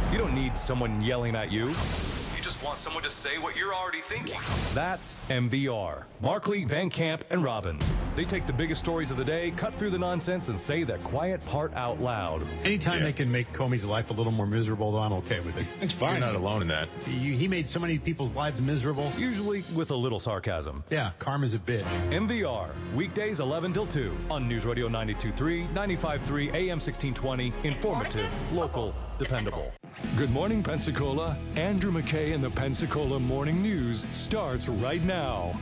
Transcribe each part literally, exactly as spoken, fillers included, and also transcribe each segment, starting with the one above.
You don't need someone yelling at you. You just want someone to say what you're already thinking. That's M V R. Markley, Van Camp, and Robbins. They take the biggest stories of the day, cut through the nonsense, and say the quiet part out loud. Anytime Yeah. they can make Comey's life a little more miserable, though, I'm okay with it. It's fine. You're not alone in that. He, he made so many people's lives miserable. Usually with a little sarcasm. Yeah, karma's a bitch. M V R, weekdays eleven till two on News Radio ninety-two point three, ninety-five point three, A M sixteen twenty. Informative, local, dependable. Good morning, Pensacola. Andrew McKay and the Pensacola Morning News starts right now.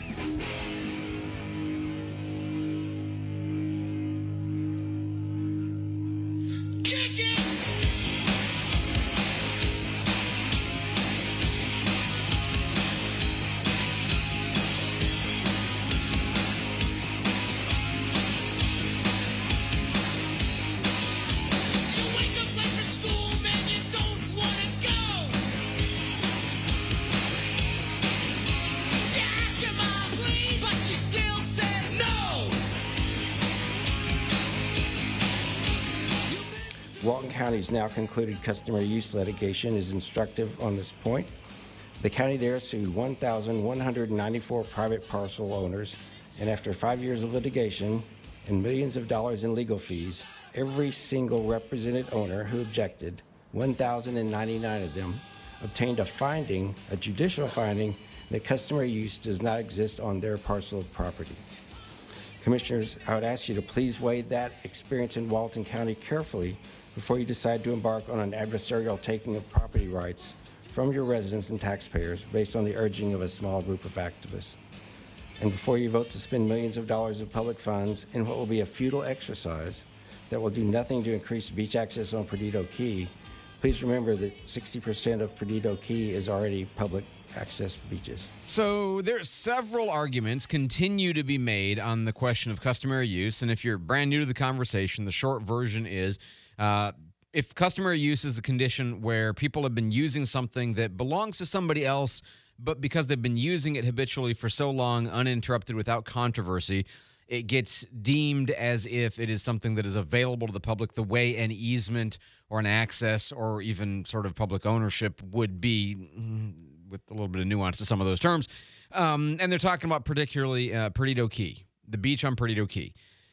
Walton County's now concluded customer use litigation is instructive on this point. The county there sued one thousand one hundred ninety-four private parcel owners, and after five years of litigation and millions of dollars in legal fees, every single represented owner who objected, one thousand ninety-nine of them, obtained a finding, a judicial finding, that customer use does not exist on their parcel of property. Commissioners, I would ask you to please weigh that experience in Walton County carefully before you decide to embark on an adversarial taking of property rights from your residents and taxpayers based on the urging of a small group of activists. And before you vote to spend millions of dollars of public funds in what will be a futile exercise that will do nothing to increase beach access on Perdido Key, please remember that sixty percent of Perdido Key is already public access beaches. So there's several arguments continue to be made on the question of customary use. And if you're brand new to the conversation, the short version is uh, if customary use is a condition where people have been using something that belongs to somebody else, but because they've been using it habitually for so long, uninterrupted without controversy, it gets deemed as if it is something that is available to the public the way an easement or an access or even sort of public ownership would be, with a little bit of nuance to some of those terms. Um, and they're talking about particularly uh, Perdido Key, the beach on Perdido Key.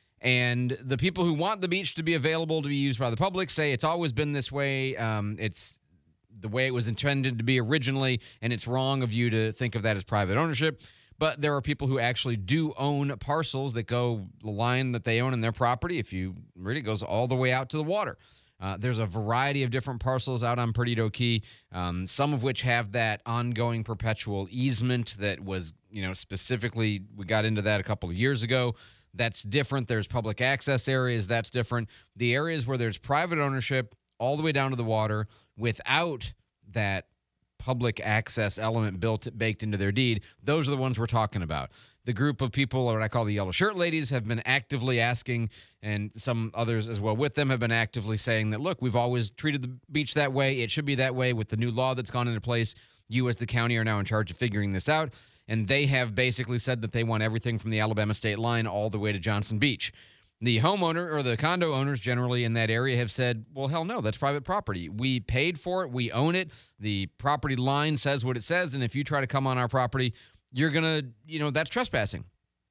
And the people who want the beach to be available to be used by the public say it's always been this way. Um, it's the way it was intended to be originally, and it's wrong of you to think of that as private ownership. But there are people who actually do own parcels that go the line that they own in their property. If you really goes all the way out to the water. Uh, there's a variety of different parcels out on Perdido Key, um, some of which have that ongoing perpetual easement that was, you know, specifically, we got into that a couple of years ago. That's different. There's public access areas. That's different. The areas where there's private ownership all the way down to the water without that public access element built baked into their deed, those are the ones we're talking about. The group of people, or what I call the yellow shirt ladies, have been actively asking, and some others as well with them have been actively saying that, look, we've always treated the beach that way. It should be that way. With the new law that's gone into place, you as the county are now in charge of figuring this out. And they have basically said that they want everything from the Alabama state line all the way to Johnson Beach. The homeowner or the condo owners generally in that area have said, well, hell no, that's private property. We paid for it. We own it. The property line says what it says. And if you try to come on our property, you're going to, you know, that's trespassing.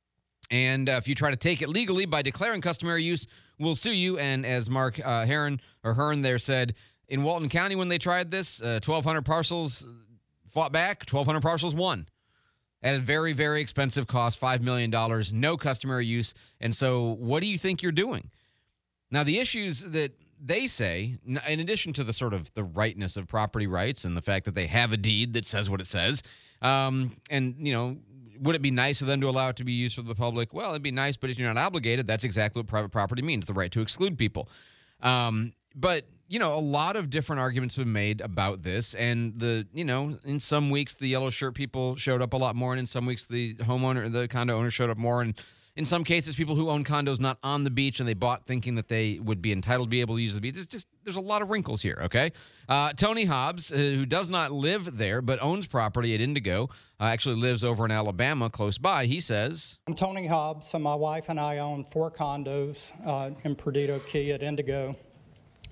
And uh, if you try to take it legally by declaring customary use, we'll sue you. And as Mark uh, Heron or Hearn there said, in Walton County when they tried this, uh, twelve hundred parcels fought back, twelve hundred parcels won. At a very, very expensive cost, five million dollars, no customary use. And so what do you think you're doing? Now, the issues that they say, in addition to the sort of the rightness of property rights and the fact that they have a deed that says what it says, um, and, you know, would it be nice of them to allow it to be used for the public? Well, it'd be nice, but if you're not obligated, that's exactly what private property means, the right to exclude people. Um, but, you know, a lot of different arguments have been made about this. And, the you know, in some weeks, the yellow shirt people showed up a lot more. And in some weeks, the homeowner, the condo owner showed up more. And in some cases, people who own condos not on the beach and they bought thinking that they would be entitled to be able to use the beach. It's just, there's a lot of wrinkles here, okay? Uh, Tony Hobbs, uh, who does not live there but owns property at Indigo, uh, actually lives over in Alabama close by. He says, I'm Tony Hobbs, and my wife and I own four condos uh, in Perdido Key at Indigo.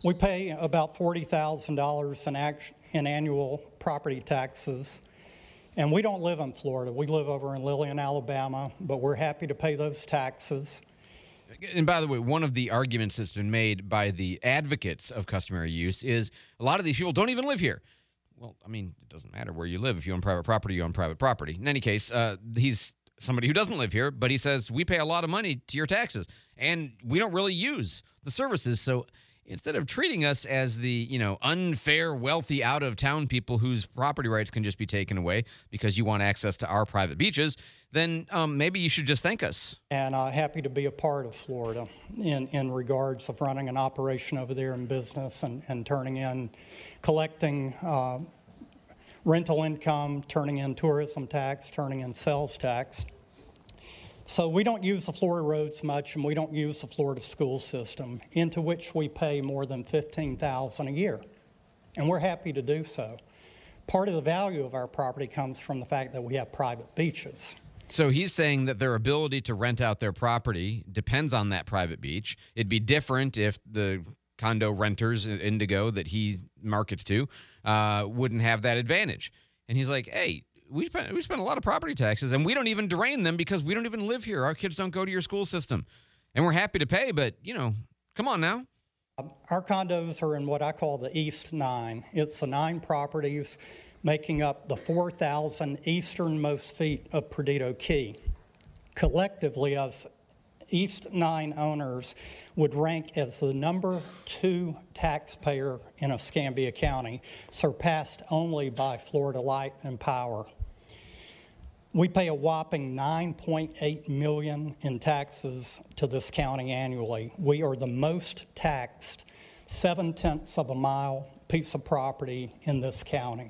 We pay about forty thousand dollars in, act- in annual property taxes. And we don't live in Florida. We live over in Lillian, Alabama, but we're happy to pay those taxes. And by the way, one of the arguments that's been made by the advocates of customary use is a lot of these people don't even live here. Well, I mean, it doesn't matter where you live. If you own private property, you own private property. In any case, uh, he's somebody who doesn't live here, but he says, we pay a lot of money to your taxes, and we don't really use the services. So instead of treating us as the, you know, unfair, wealthy, out-of-town people whose property rights can just be taken away because you want access to our private beaches, then um, maybe you should just thank us. And uh, happy to be a part of Florida in, in regards of running an operation over there in business and, and turning in, collecting uh, rental income, turning in tourism tax, turning in sales tax. So we don't use the Florida roads much, and we don't use the Florida school system, into which we pay more than fifteen thousand dollars a year, and we're happy to do so. Part of the value of our property comes from the fact that we have private beaches. So he's saying that their ability to rent out their property depends on that private beach. It'd be different if the condo renters in Indigo that he markets to uh, wouldn't have that advantage. And he's like, hey, We spend, we spend a lot of property taxes, and we don't even drain them because we don't even live here. Our kids don't go to your school system. And we're happy to pay, but, you know, come on now. Our condos are in what I call the East Nine. It's the nine properties making up the four thousand easternmost feet of Perdido Key. Collectively, as East Nine owners, would rank as the number two taxpayer in Escambia County, surpassed only by Florida Light and Power. We pay a whopping nine point eight million dollars in taxes to this county annually. We are the most taxed seven-tenths of a mile piece of property in this county.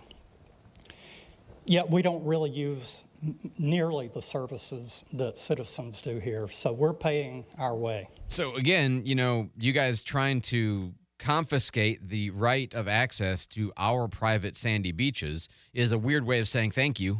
Yet we don't really use nearly the services that citizens do here, so we're paying our way. So again, you know, you guys trying to confiscate the right of access to our private sandy beaches is a weird way of saying thank you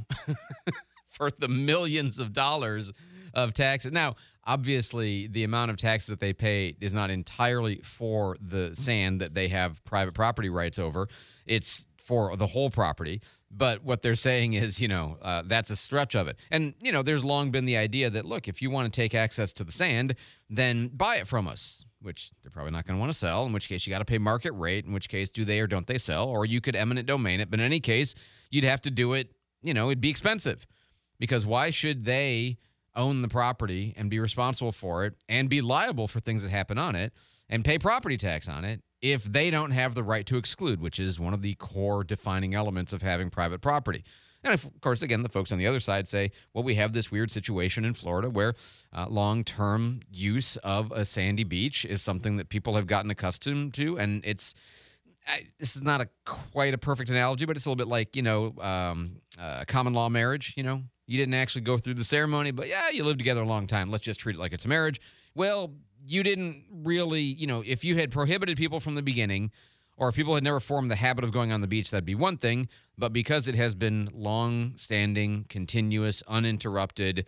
for the millions of dollars of taxes. Now, obviously, the amount of taxes that they pay is not entirely for the sand that they have private property rights over. It's for the whole property. But what they're saying is, you know, uh, that's a stretch of it. And, you know, there's long been the idea that, look, if you want to take access to the sand, then buy it from us, which they're probably not going to want to sell, in which case you got to pay market rate, in which case do they or don't they sell, or you could eminent domain it. But in any case, you'd have to do it, you know, it'd be expensive. Because why should they own the property and be responsible for it and be liable for things that happen on it and pay property tax on it if they don't have the right to exclude, which is one of the core defining elements of having private property? And of course, again, the folks on the other side say, well, we have this weird situation in Florida where uh, long-term use of a sandy beach is something that people have gotten accustomed to, and it's I, this is not a quite a perfect analogy, but it's a little bit like, you know, um, uh, common law marriage. You know, you didn't actually go through the ceremony, but yeah, you lived together a long time. Let's just treat it like it's a marriage. Well, you didn't really, you know, if you had prohibited people from the beginning, or if people had never formed the habit of going on the beach, that'd be one thing. But because it has been long-standing, continuous, uninterrupted,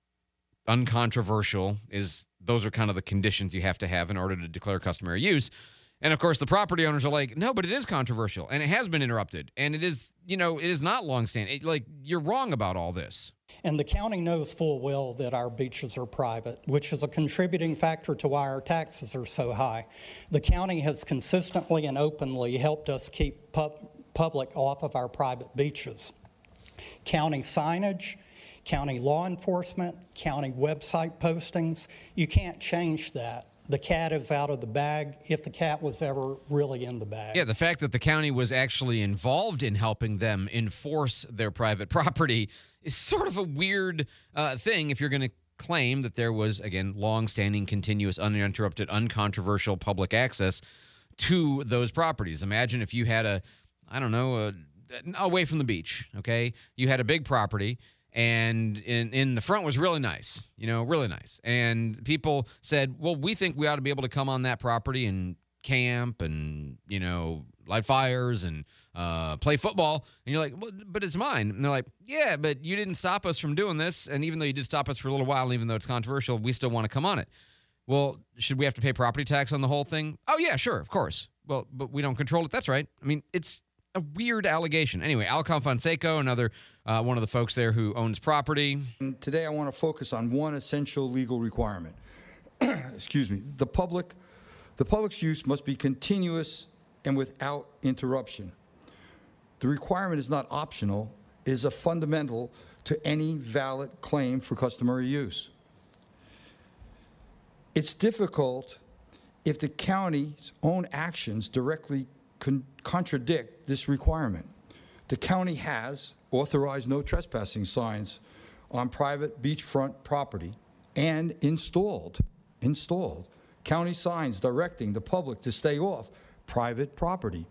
uncontroversial, is those are kind of the conditions you have to have in order to declare customary use. And, of course, the property owners are like, no, but it is controversial, and it has been interrupted, and it is, you know, it is not long-standing. It, like, you're wrong about all this. And the county knows full well that our beaches are private, which is a contributing factor to why our taxes are so high. The county has consistently and openly helped us keep pub- public off of our private beaches. County signage, county law enforcement, county website postings, you can't change that. The cat is out of the bag if the cat was ever really in the bag. Yeah, the fact that the county was actually involved in helping them enforce their private property is sort of a weird uh, thing if you're going to claim that there was, again, long-standing, continuous, uninterrupted, uncontroversial public access to those properties. Imagine if you had a, I don't know, a, away from the beach, okay? You had a big property, and in, in the front was really nice, you know, really nice. And people said, well, we think we ought to be able to come on that property and camp and, you know, light fires and uh, play football. And you're like, well, but it's mine. And they're like, yeah, but you didn't stop us from doing this. And even though you did stop us for a little while, and even though it's controversial, we still want to come on it. Well, should we have to pay property tax on the whole thing? Oh, yeah, sure, of course. Well, but we don't control it. That's right. I mean, it's a weird allegation. Anyway, Alcon Fonseca, another uh, one of the folks there who owns property. And today I want to focus on one essential legal requirement. Excuse me. The public, the public's use must be continuous and without interruption. The requirement is not optional, it is a fundamental to any valid claim for customary use. It's difficult if the county's own actions directly con- contradict this requirement. The county has authorized no trespassing signs on private beachfront property and installed, installed county signs directing the public to stay off private property.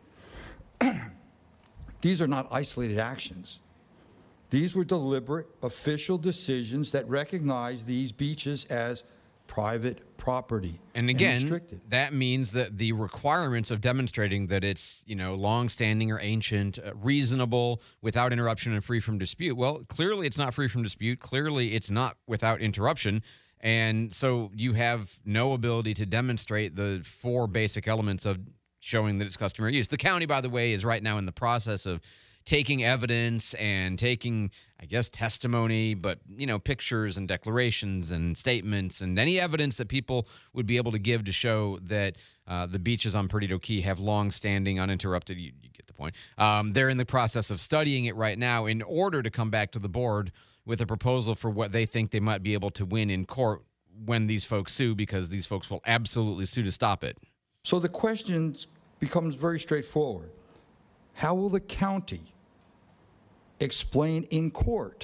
These are not isolated actions. These were deliberate official decisions that recognize these beaches as private property. And again, that means that the requirements of demonstrating that it's, you know, long-standing or ancient, uh, reasonable, without interruption, and free from dispute. Well, clearly it's not free from dispute. Clearly it's not without interruption. And so you have no ability to demonstrate the four basic elements of showing that it's customary use. The county, by the way, is right now in the process of taking evidence and taking, I guess, testimony, but, you know, pictures and declarations and statements and any evidence that people would be able to give to show that uh, the beaches on Perdido Key have long-standing, uninterrupted, you, you get the point. Um, they're in the process of studying it right now in order to come back to the board with a proposal for what they think they might be able to win in court when these folks sue, because these folks will absolutely sue to stop it. So the question becomes very straightforward. How will the county explain in court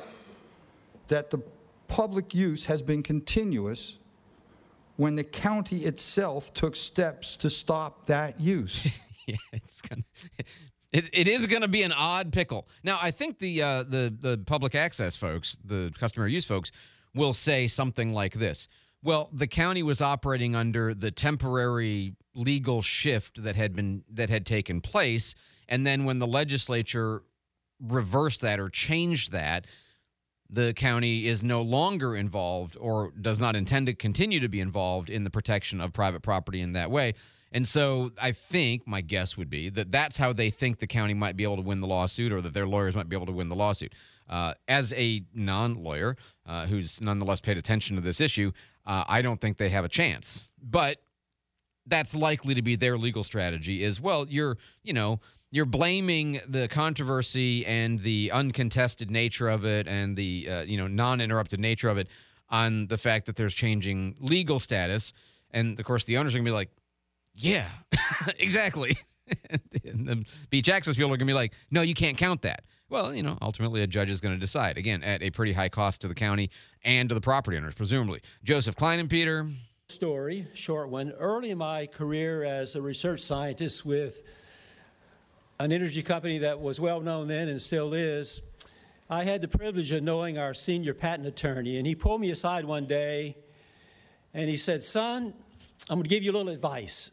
that the public use has been continuous when the county itself took steps to stop that use? Yeah, it's gonna, it, it is going to be an odd pickle. Now, I think the uh, the the public access folks, the customary use folks, will say something like this. Well, the county was operating under the temporary legal shift that had been that had taken place, and then when the legislature reversed that or changed that, the county is no longer involved or does not intend to continue to be involved in the protection of private property in that way. And so I think my guess would be that that's how they think the county might be able to win the lawsuit, or that their lawyers might be able to win the lawsuit. Uh, as a non-lawyer uh, who's nonetheless paid attention to this issue, uh, I don't think they have a chance. But that's likely to be their legal strategy is, well, you're, you know, you're blaming the controversy and the uncontested nature of it and the, uh, you know, non-interrupted nature of it on the fact that there's changing legal status. And, of course, the owners are going to be like, yeah, exactly. And the beach access people are going to be like, no, you can't count that. Well, you know, ultimately a judge is going to decide, again, at a pretty high cost to the county and to the property owners, presumably. Joseph Kleinenpeter. Story, short one. Early in my career as a research scientist with an energy company that was well known then and still is, I had the privilege of knowing our senior patent attorney, and he pulled me aside one day and he said, son, I'm going to give you a little advice.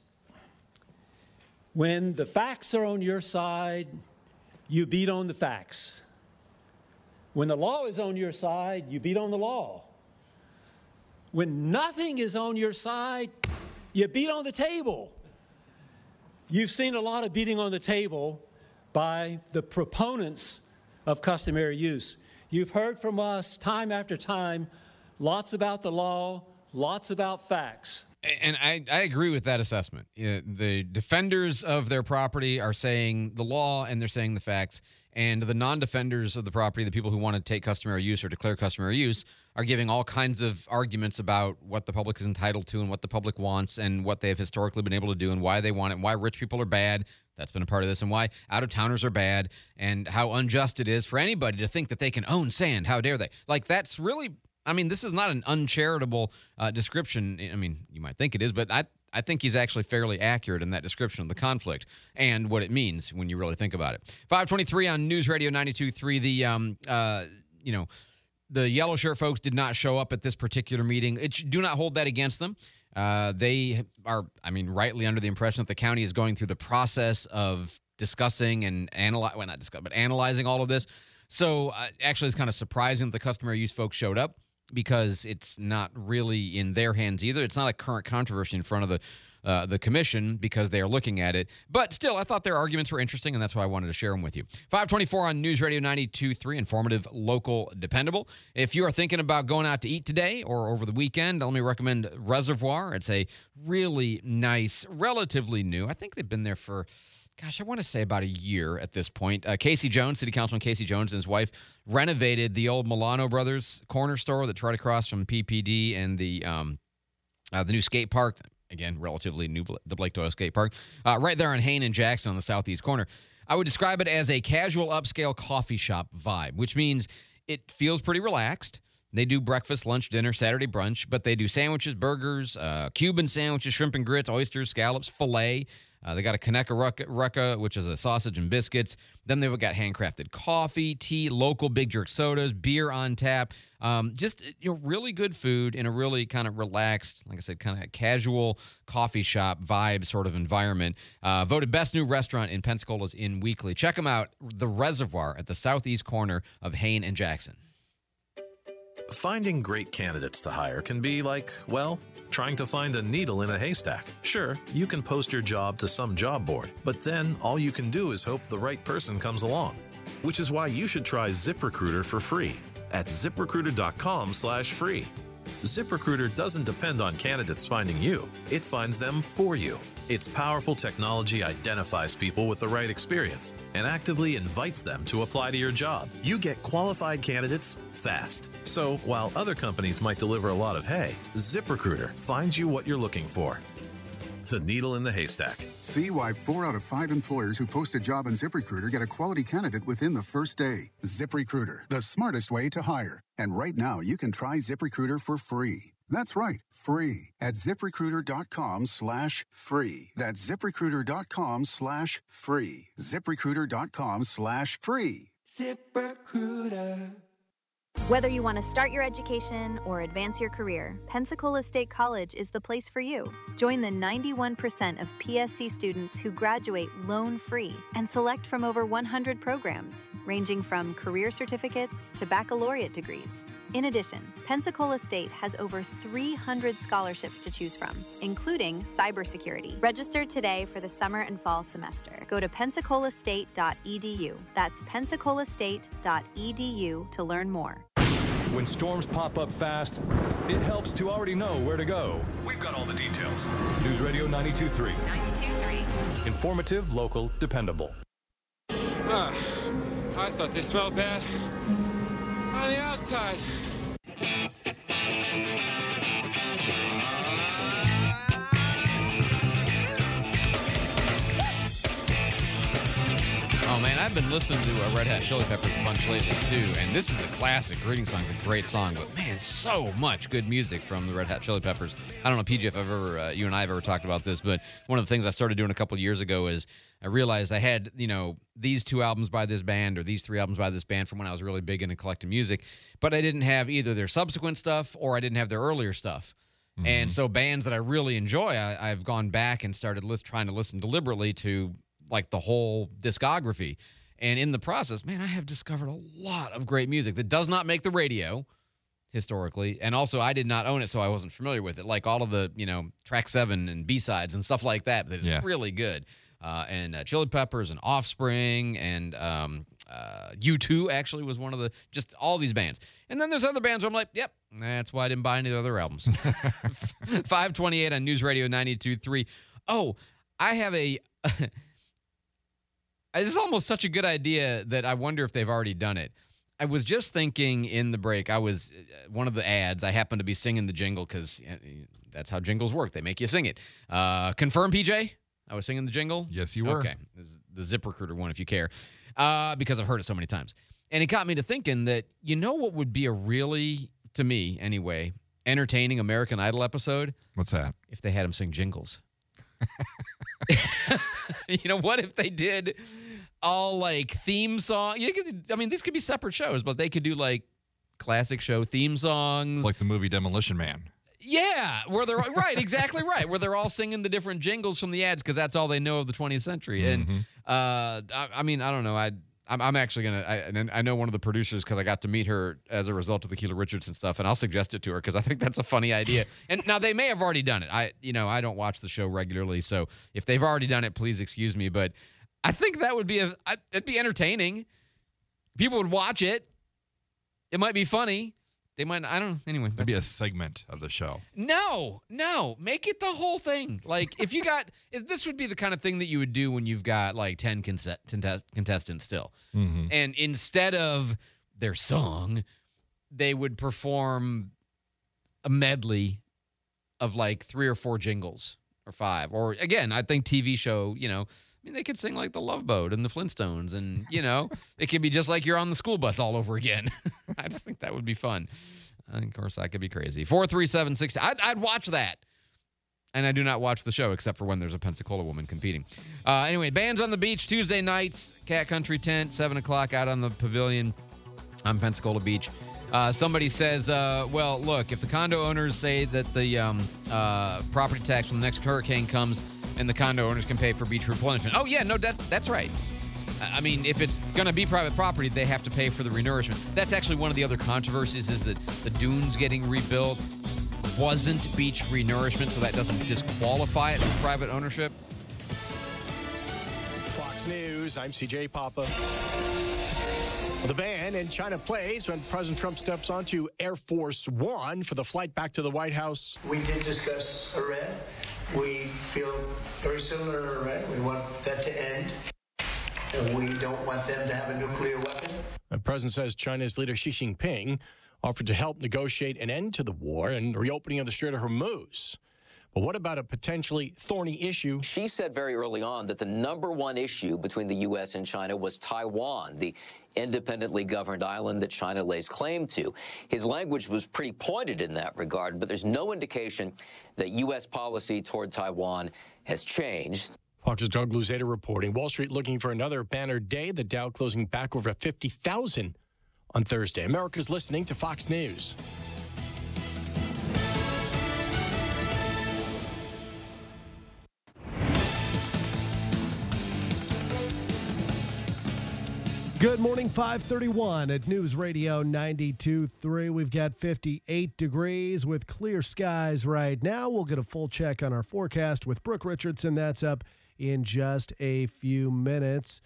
When the facts are on your side, you beat on the facts. When the law is on your side, you beat on the law. When nothing is on your side, you beat on the table. You've seen a lot of beating on the table by the proponents of customary use. You've heard from us time after time, lots about the law, lots about facts. And I, I agree with that assessment. Uh, the defenders of their property are saying the law and they're saying the facts. And the non-defenders of the property, the people who want to take customary use or declare customary use, are giving all kinds of arguments about what the public is entitled to and what the public wants and what they have historically been able to do and why they want it and why rich people are bad. That's been a part of this, and why out-of-towners are bad and how unjust it is for anybody to think that they can own sand. How dare they? Like, that's really, I mean, this is not an uncharitable uh, description. I mean, you might think it is, but I I think he's actually fairly accurate in that description of the conflict and what it means when you really think about it. five twenty-three on News Radio ninety-two point three. The, um, uh, you know, the yellow shirt folks did not show up at this particular meeting. It, do not hold that against them. Uh, they are, I mean, rightly under the impression that the county is going through the process of discussing and analyzing, well, not discuss, but analyzing all of this. So uh, actually, it's kind of surprising that the customary use folks showed up. because it's not really in their hands either. It's not a current controversy in front of the uh, the commission because they are looking at it. But still, I thought their arguments were interesting, and that's why I wanted to share them with you. five twenty-four on News Radio ninety-two point three, informative, local, dependable. If you are thinking about going out to eat today or over the weekend, let me recommend Reservoir. It's a really nice, relatively new. I think they've been there for, gosh, I want to say about a year at this point. Uh, Casey Jones, City Councilman Casey Jones and his wife renovated the old Milano Brothers corner store that's right across from P P D and the um, uh, the new skate park. Again, relatively new, the Blake Doyle Skate Park, uh, right there on Hain and Jackson on the southeast corner. I would describe it as a casual upscale coffee shop vibe, which means it feels pretty relaxed. They do breakfast, lunch, dinner, Saturday brunch, but they do sandwiches, burgers, uh, Cuban sandwiches, shrimp and grits, oysters, scallops, filet. Uh, they got a Kaneka Rucka, Rucka, which is a sausage and biscuits. Then they've got handcrafted coffee, tea, local Big Jerk sodas, beer on tap. Um, just you know, really good food in a really kind of relaxed, like I said, kind of casual coffee shop vibe sort of environment. Uh, voted best new restaurant in Pensacola's In Weekly. Check them out, The Reservoir at the southeast corner of Hain and Jackson. Finding great candidates to hire can be like, well, trying to find a needle in a haystack. Sure, you can post your job to some job board, but then all you can do is hope the right person comes along. Which is why you should try ZipRecruiter for free at ZipRecruiter.com slash free. ZipRecruiter doesn't depend on candidates finding you. It finds them for you. Its powerful technology identifies people with the right experience and actively invites them to apply to your job. You get qualified candidates fast. So while other companies might deliver a lot of hay, ZipRecruiter finds you what you're looking for. The needle in the haystack. See why four out of five employers who post a job on ZipRecruiter get a quality candidate within the first day. ZipRecruiter, the smartest way to hire. And right now, you can try ZipRecruiter for free. That's right, free at ZipRecruiter.com slash free. That's ZipRecruiter.com slash free. ZipRecruiter.com slash free. ZipRecruiter. Whether you want to start your education or advance your career, Pensacola State College is the place for you. Join the ninety-one percent of P S C students who graduate loan-free and select from over one hundred programs, ranging from career certificates to baccalaureate degrees. In addition, Pensacola State has over three hundred scholarships to choose from, including cybersecurity. Register today for the summer and fall semester. Go to pensacola state dot e d u. That's pensacola state dot e d u to learn more. When storms pop up fast, it helps to already know where to go. We've got all the details. News Radio ninety-two point three. ninety-two point three. Informative, local, dependable. Ah, I thought they smelled bad on the outside. Oh, man, I've been listening to uh, Red Hot Chili Peppers a bunch lately, too, and this is a classic. Greeting Song's a great song, but, man, so much good music from the Red Hot Chili Peppers. I don't know, P J, if I've ever, uh, you and I have ever talked about this, but one of the things I started doing a couple of years ago is I realized I had, you know, these two albums by this band or these three albums by this band from when I was really big into collecting music, but I didn't have either their subsequent stuff or I didn't have their earlier stuff. Mm-hmm. And so bands that I really enjoy, I, I've gone back and started list, trying to listen deliberately to, like, the whole discography. And in the process, man, I have discovered a lot of great music that does not make the radio historically. And also, I did not own it, so I wasn't familiar with it. Like all of the, you know, track seven and B-sides and stuff like that. That is yeah. really good. Uh, and uh, Chili Peppers and Offspring and um, uh, U two actually was one of the, just all these bands. And then there's other bands where I'm like, yep, that's why I didn't buy any of the other albums. five twenty-eight on News Radio ninety-two point three. Oh, I have a... It's almost such a good idea that I wonder if they've already done it. I was just thinking in the break, I was, one of the ads, I happened to be singing the jingle because that's how jingles work. They make you sing it. Uh, confirm, P J? I was singing the jingle? Yes, you were. Okay. This is the ZipRecruiter one, if you care, uh, because I've heard it so many times. And it got me to thinking that, you know what would be a really, to me anyway, entertaining American Idol episode? What's that? If they had him sing jingles. You know, what if they did all like theme song? You could, I mean, these could be separate shows, but they could do like classic show theme songs, like the movie Demolition Man. Yeah, where they're right, exactly right, where they're all singing the different jingles from the ads because that's all they know of the twentieth century. And mm-hmm. uh, I, I mean, I don't know, I I'm, I'm actually going to, and I know one of the producers because I got to meet her as a result of the Keela Richardson stuff, and I'll suggest it to her because I think that's a funny idea. And now they may have already done it. I, you know, I don't watch the show regularly, so if they've already done it, please excuse me. But I think that would be a, it'd be entertaining. People would watch it. It might be funny. They might, I don't know. Anyway. Maybe a segment of the show. No, no. Make it the whole thing. Like, if you got, this would be the kind of thing that you would do when you've got like ten contest, contestants still. Mm-hmm. And instead of their song, they would perform a medley of like three or four jingles or five. Or again, I think T V show, you know, I mean, they could sing like the Love Boat and the Flintstones, and, you know, it could be just like you're on the school bus all over again. I just think that would be fun. And of course, that could be crazy. four three seven six I'd, I'd watch that. And I do not watch the show except for when there's a Pensacola woman competing. Uh, anyway, bands on the beach Tuesday nights, Cat Country Tent, seven o'clock out on the pavilion on Pensacola Beach. Uh, somebody says, uh, well, look, if the condo owners say that the um, uh, property tax when the next hurricane comes and the condo owners can pay for beach replenishment. Oh, yeah, no, that's that's right. I mean, if it's going to be private property, they have to pay for the renourishment. That's actually one of the other controversies is that the dunes getting rebuilt wasn't beach renourishment, so that doesn't disqualify it from private ownership. Fox News, I'm C J Papa. The ban in China plays when President Trump steps onto Air Force One for the flight back to the White House. We did discuss Iran. We feel very similar to Iran. We want that to end. And we don't want them to have a nuclear weapon. The president says China's leader Xi Jinping offered to help negotiate an end to the war and reopening of the Strait of Hormuz. But what about a potentially thorny issue? She said very early on that the number one issue between the U S and China was Taiwan, the independently governed island that China lays claim to. His language was pretty pointed in that regard, but there's no indication that U S policy toward Taiwan has changed. Fox's Doug Luzada reporting. Wall Street looking for another banner day. The Dow closing back over fifty thousand on Thursday. America's listening to Fox News. Good morning, five thirty-one at News Radio ninety-two point three. We've got fifty-eight degrees with clear skies right now. We'll get a full check on our forecast with Brooke Richardson. That's up in just a few minutes.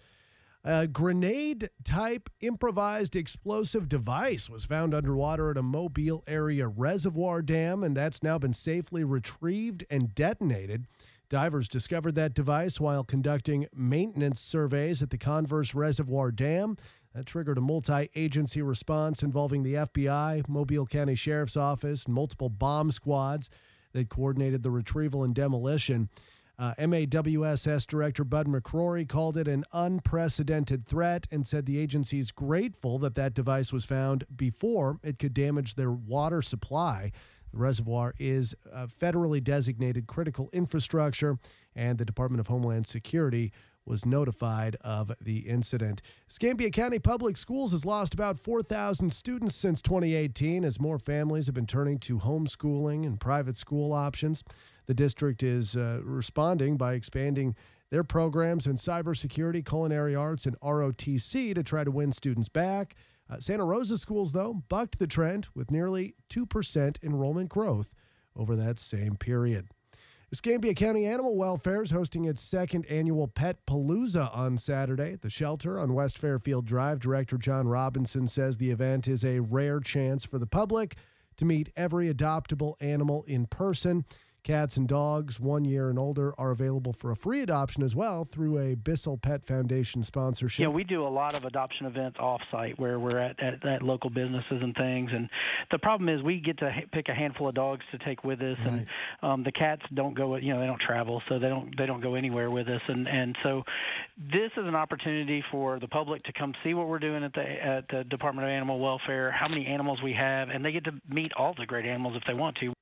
A grenade-type improvised explosive device was found underwater at a Mobile area reservoir dam, and that's now been safely retrieved and detonated. Divers discovered that device while conducting maintenance surveys at the Converse Reservoir Dam. That triggered a multi-agency response involving the F B I, Mobile County Sheriff's Office, and multiple bomb squads that coordinated the retrieval and demolition. Uh, M A W S S Director Bud McCrory called it an unprecedented threat and said the agency is grateful that that device was found before it could damage their water supply. The reservoir is a federally designated critical infrastructure, and the Department of Homeland Security was notified of the incident. Escambia County Public Schools has lost about four thousand students since twenty eighteen as more families have been turning to homeschooling and private school options. The district is uh, responding by expanding their programs in cybersecurity, culinary arts, and R O T C to try to win students back. Uh, Santa Rosa schools, though, bucked the trend with nearly two percent enrollment growth over that same period. Escambia County Animal Welfare is hosting its second annual Pet Palooza on Saturday. The shelter on West Fairfield Drive, Director John Robinson says the event is a rare chance for the public to meet every adoptable animal in person. Cats and dogs one year and older are available for a free adoption as well through a Bissell Pet Foundation sponsorship. Yeah, we do a lot of adoption events off-site where we're at, at, at local businesses and things. And the problem is we get to ha- pick a handful of dogs to take with us, right. and um, the cats don't go. You know, they don't travel, so they don't they don't go anywhere with us. And and so this is an opportunity for the public to come see what we're doing at the at the Department of Animal Welfare, how many animals we have, and they get to meet all the great animals if they want to.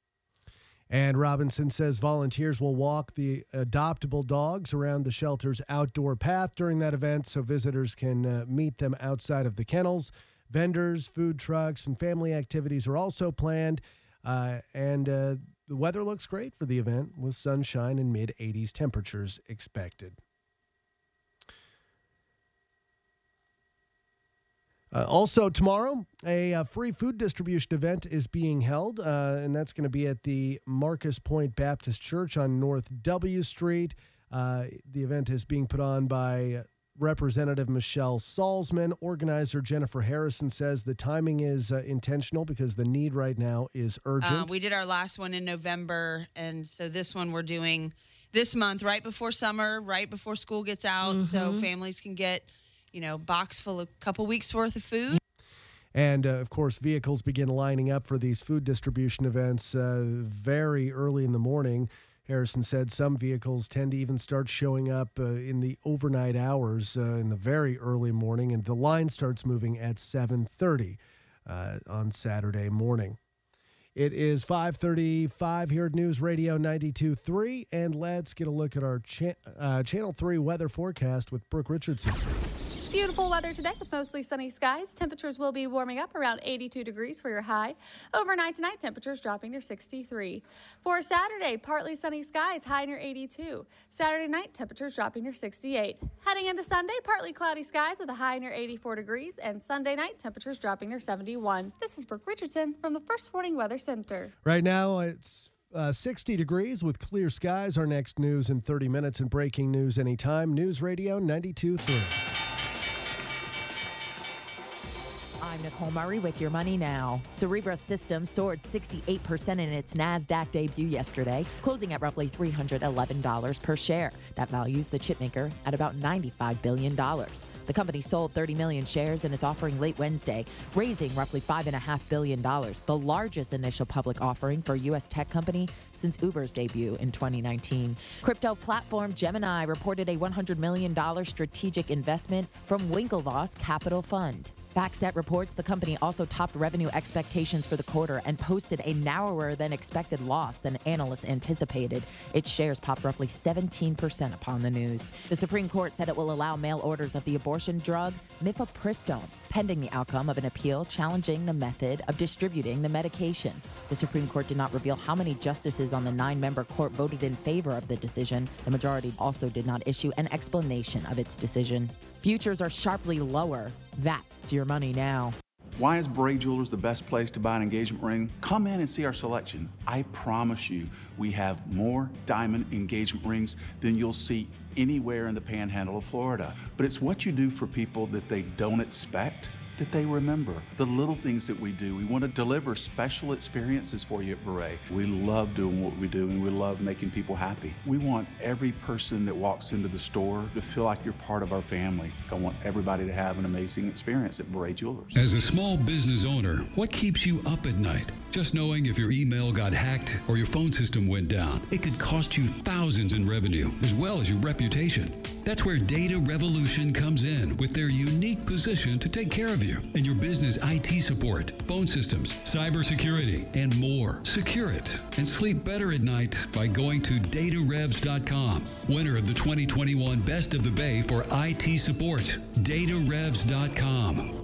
And Robinson says volunteers will walk the adoptable dogs around the shelter's outdoor path during that event so visitors can uh, meet them outside of the kennels. Vendors, food trucks, and family activities are also planned. Uh, and uh, the weather looks great for the event with sunshine and mid eighties temperatures expected. Uh, also tomorrow, a, uh free food distribution event is being held, uh, and that's going to be at the Marcus Point Baptist Church on North W Street. Uh, the event is being put on by Representative Michelle Salzman. Organizer Jennifer Harrison says the timing is uh, intentional because the need right now is urgent. Uh, we did our last one in November, and so this one we're doing this month, right before summer, right before school gets out, mm-hmm. so families can get, you know, box full of a couple weeks worth of food. And, uh, of course, vehicles begin lining up for these food distribution events uh, very early in the morning. Harrison said some vehicles tend to even start showing up uh, in the overnight hours uh, in the very early morning, and the line starts moving at seven thirty uh, on Saturday morning. It is five thirty-five here at News Radio ninety-two point three, and let's get a look at our cha- uh, Channel three weather forecast with Brooke Richardson. Beautiful weather today with mostly sunny skies. Temperatures will be warming up around eighty-two degrees for your high. Overnight tonight, temperatures dropping near sixty-three. For Saturday, partly sunny skies, high near eighty-two. Saturday night, temperatures dropping near sixty-eight. Heading into Sunday, partly cloudy skies with a high near eighty-four degrees. And Sunday night, temperatures dropping near seventy-one. This is Brooke Richardson from the First Warning Weather Center. Right now, it's Uh, sixty degrees with clear skies. Our next news in thirty minutes and breaking news anytime. News Radio ninety-two point three. I'm Nicole Murray with your money now. Cerebras Systems soared sixty-eight percent in its NASDAQ debut yesterday, closing at roughly three hundred eleven dollars per share. That values the chipmaker at about ninety-five billion dollars. The company sold thirty million shares in its offering late Wednesday, raising roughly five point five billion dollars, the largest initial public offering for a U S tech company since Uber's debut in twenty nineteen. Crypto platform Gemini reported a one hundred million dollars strategic investment from Winklevoss Capital Fund. FactSet reports the company also topped revenue expectations for the quarter and posted a narrower than expected loss than analysts anticipated. Its shares popped roughly seventeen percent upon the news. The Supreme Court said it will allow mail orders of the abortion drug mifepristone, pending the outcome of an appeal challenging the method of distributing the medication. The Supreme Court did not reveal how many justices on the nine-member court voted in favor of the decision. The majority also did not issue an explanation of its decision. Futures are sharply lower. That's your money now. Why is Bray Jewelers the best place to buy an engagement ring? Come in and see our selection. I promise you, we have more diamond engagement rings than you'll see anywhere in the panhandle of Florida. But it's what you do for people that they don't expect that they remember. The little things that we do. We want to deliver special experiences for you at Beret. We love doing what we do, and we love making people happy. We want every person that walks into the store to feel like you're part of our family. I want everybody to have an amazing experience at Beret Jewelers. As a small business owner, what keeps you up at night? Just knowing if your email got hacked or your phone system went down, it could cost you thousands in revenue, as well as your reputation. That's where Data Revolution comes in with their unique position to take care of you and your business I T support, phone systems, cybersecurity, and more. Secure it and sleep better at night by going to data revs dot com. Winner of the twenty twenty-one Best of the Bay for I T support, data revs dot com.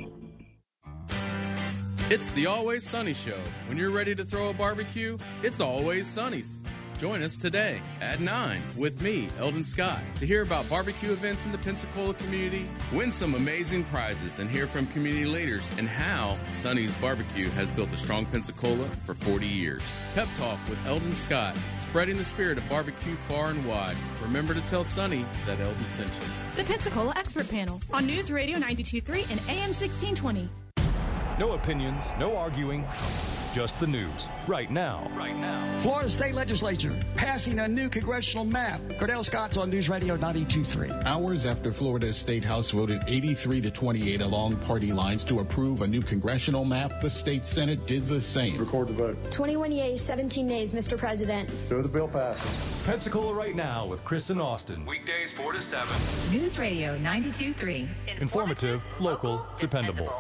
It's the Always Sunny Show. When you're ready to throw a barbecue, it's Always Sunny's. Join us today at nine with me, Eldon Scott, to hear about barbecue events in the Pensacola community, win some amazing prizes, and hear from community leaders and how Sunny's Barbecue has built a strong Pensacola for forty years. Pep Talk with Eldon Scott, spreading the spirit of barbecue far and wide. Remember to tell Sunny that Eldon sent you. The Pensacola Expert Panel on News Radio ninety-two point three and A M sixteen twenty. No opinions, no arguing, just the news. Right now. Right now. Florida State Legislature passing a new congressional map. Cordell Scott's on News Radio ninety-two point three. Hours after Florida's State House voted eighty-three to twenty-eight along party lines to approve a new congressional map, the state Senate did the same. Record the vote. twenty-one yeas, seventeen nays, Mister President. So the bill passes. Pensacola Right Now with Chris and Austin. Weekdays four to seven. News Radio ninety-two point three. Informative, local, dependable.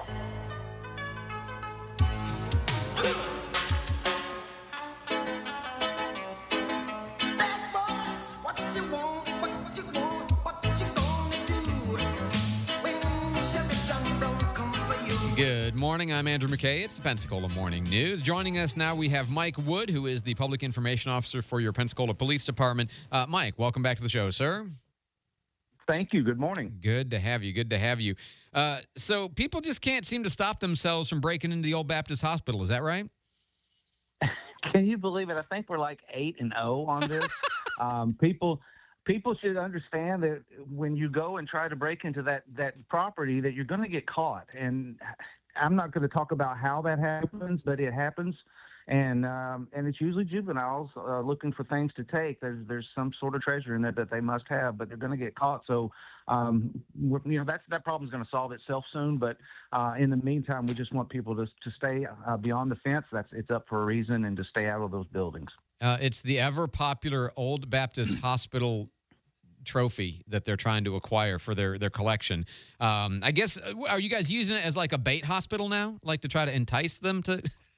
Good morning. I'm Andrew McKay. It's the Pensacola Morning News. Joining us now, we have Mike Wood, who is the Public Information Officer for your Pensacola Police Department. Uh, Mike, welcome back to the show, sir. Thank you. Good morning. Good to have you. Good to have you. Uh, so people just can't seem to stop themselves from breaking into the Old Baptist Hospital. Is that right? Can you believe it? I think we're like eight and zero on this. um, people, people should understand that when you go and try to break into that that property, that you're going to get caught. And I'm not going to talk about how that happens, but it happens. And um, and it's usually juveniles uh, looking for things to take. There's there's some sort of treasure in it that they must have, but they're going to get caught. So, um, we're- you know, that's that problem's going to solve itself soon. But uh, in the meantime, we just want people to to stay uh, beyond the fence. That's it's up for a reason, and to stay out of those buildings. Uh, it's the ever popular Old Baptist Hospital trophy that they're trying to acquire for their their collection. Um, I guess, uh, are you guys using it as like a bait hospital now, like to try to entice them to?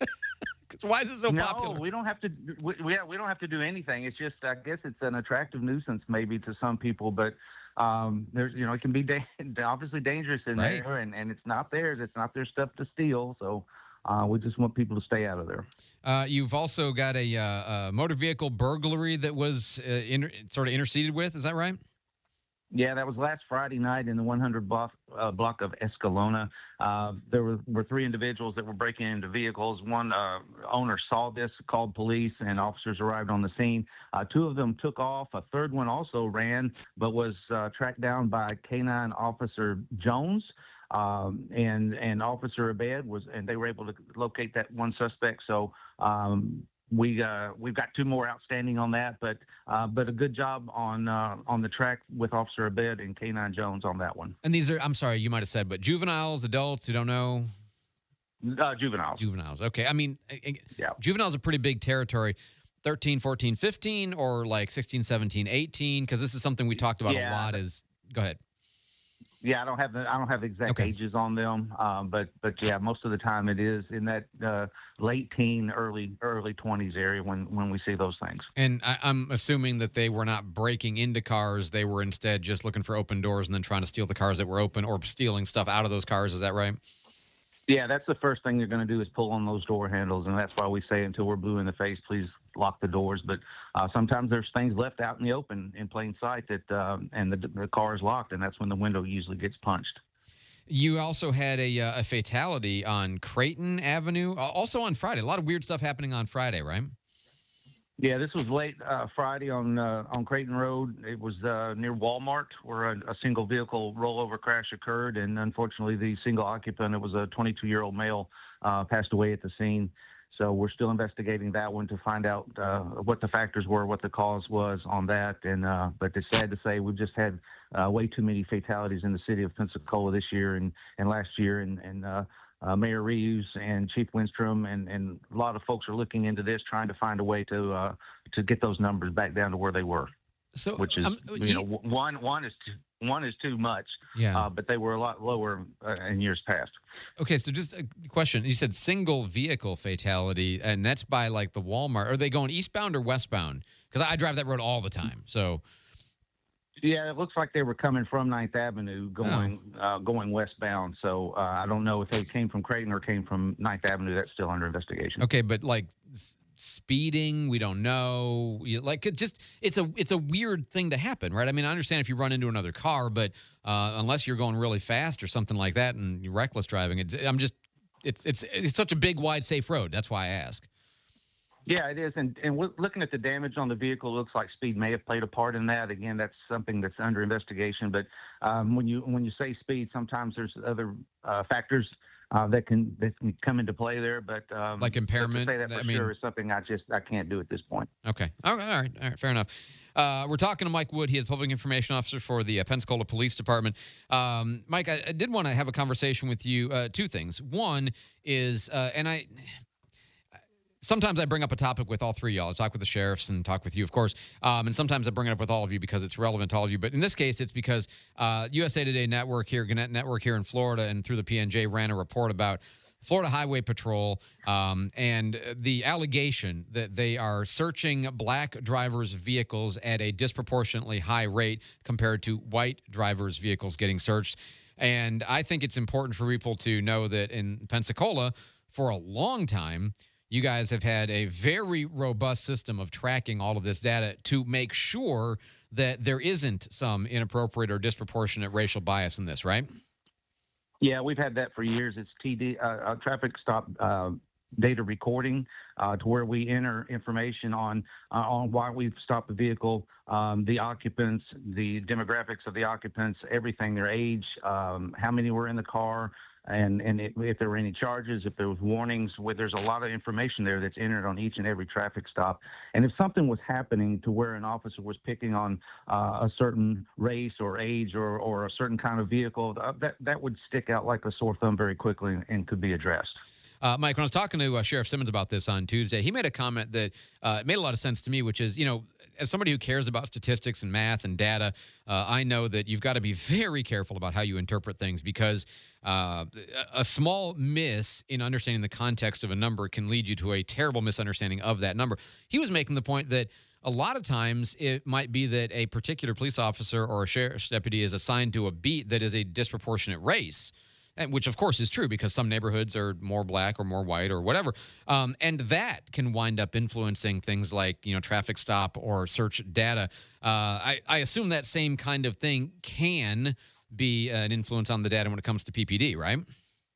Why is it so no, popular? we don't have to. We, we we don't have to do anything. It's just, I guess, it's an attractive nuisance maybe to some people, but um, there's, you know, it can be da- obviously dangerous in Right. there, and, and it's not theirs. It's not their stuff to steal. So uh, we just want people to stay out of there. Uh, you've also got a, uh, a motor vehicle burglary that was uh, inter- sort of interceded with. Is that right? Yeah, that was last Friday night in the one hundred block, uh, block of Escalona. Uh, there were, were three individuals that were breaking into vehicles. One uh, owner saw this, called police, and officers arrived on the scene. Uh, two of them took off. A third one also ran, but was uh, tracked down by K nine Officer Jones. Um, and and Officer Abed was, and they were able to locate that one suspect. So um, we uh, we've got two more outstanding on that, but uh, but a good job on uh, on the track with Officer Abed and K nine Jones on that one. And these are, I'm sorry, you might have said, but juveniles, adults who don't know? Uh, juveniles. Juveniles. Okay. I mean, I- I- Yeah. juveniles are pretty big territory. thirteen, fourteen, fifteen, or like sixteen, seventeen, eighteen? Because this is something we talked about a Yeah. lot is, go ahead. Yeah, I don't have the I don't have exact Okay. ages on them, um, but but yeah, most of the time it is in that uh, late teen, early early twenties area when when we see those things. And I, I'm assuming that they were not breaking into cars. They were instead just looking for open doors and then trying to steal the cars that were open, or stealing stuff out of those cars. Is that right? Yeah, that's the first thing they're going to do is pull on those door handles, and that's why we say until we're blue in the face, please lock the doors. But uh, sometimes there's things left out in the open in plain sight that um, and the, the car is locked, and that's when the window usually gets punched. You also had a, uh, a fatality on Creighton Avenue, uh, also on Friday. A lot of weird stuff happening on Friday, right? Yeah, this was late uh, Friday on uh, on Creighton Road. It was uh, near Walmart where a, a single vehicle rollover crash occurred, and unfortunately, the single occupant, it was a twenty-two-year-old male, uh, passed away at the scene. So we're still investigating that one to find out uh, what the factors were, what the cause was on that. And uh, but it's sad to say we've just had uh, way too many fatalities in the city of Pensacola this year and, and last year, and and uh, Uh, Mayor Reeves and Chief Winstrom and, and a lot of folks are looking into this, trying to find a way to uh, to get those numbers back down to where they were. So, which is um, you know w- one one is too, one is too much. Yeah. Uh, but they were a lot lower uh, in years past. Okay, so just a question. You said single vehicle fatality, and that's by like the Walmart. Are they going eastbound or westbound? Because I drive that road all the time. So. Yeah, it looks like they were coming from Ninth Avenue, going Oh. uh, going westbound. So uh, I don't know if they came from Creighton or came from Ninth Avenue. That's still under investigation. Okay, but like s- speeding, we don't know. You- Like it just, it's a it's a weird thing to happen, right? I mean, I understand if you run into another car, but uh, unless you're going really fast or something like that, and you're reckless driving, it's, I'm just, it's it's it's such a big, wide, safe road. That's why I ask. Yeah, it is. And and we're looking at the damage on the vehicle, it looks like speed may have played a part in that. Again, that's something that's under investigation. But um, when you when you say speed, sometimes there's other uh, factors uh, that can that can come into play there. But um, Like impairment, To say that for I mean- sure is something I just I can't do at this point. Okay. All right. All right. All right. Fair enough. Uh, we're talking to Mike Wood. He is Public Information Officer for the uh, Pensacola Police Department. Um, Mike, I, I did want to have a conversation with you. Uh, two things. One is, uh, and I. Sometimes I bring up a topic with all three of y'all. I talk with the sheriffs and talk with you, of course. Um, and sometimes I bring it up with all of you because it's relevant to all of you. But in this case, it's because uh, U S A Today Network here, Gannett Network here in Florida, and through the P N J ran a report about Florida Highway Patrol um, and the allegation that they are searching black drivers' vehicles at a disproportionately high rate compared to white drivers' vehicles getting searched. And I think it's important for people to know that in Pensacola, for a long time, you guys have had a very robust system of tracking all of this data to make sure that there isn't some inappropriate or disproportionate racial bias in this, right? Yeah, we've had that for years. It's T D, uh, uh, traffic stop uh, data recording, uh, to where we enter information on uh, on why we've stopped the vehicle, um, the occupants, the demographics of the occupants, everything, their age, um, how many were in the car, and and it, if there were any charges, if there was warnings. Where there's a lot of information there that's entered on each and every traffic stop. And if something was happening to where an officer was picking on uh, a certain race or age or or a certain kind of vehicle, uh, that that would stick out like a sore thumb very quickly and, and could be addressed. Uh, Mike, when I was talking to uh, Sheriff Simmons about this on Tuesday, he made a comment that uh, made a lot of sense to me, which is, you know, as somebody who cares about statistics and math and data, uh, I know that you've got to be very careful about how you interpret things because uh, a small miss in understanding the context of a number can lead you to a terrible misunderstanding of that number. He was making the point that a lot of times it might be that a particular police officer or a sheriff's deputy is assigned to a beat that is a disproportionate race. And which, of course, is true because some neighborhoods are more black or more white or whatever. Um, and that can wind up influencing things like, you know, traffic stop or search data. Uh, I, I assume that same kind of thing can be an influence on the data when it comes to P P D, right?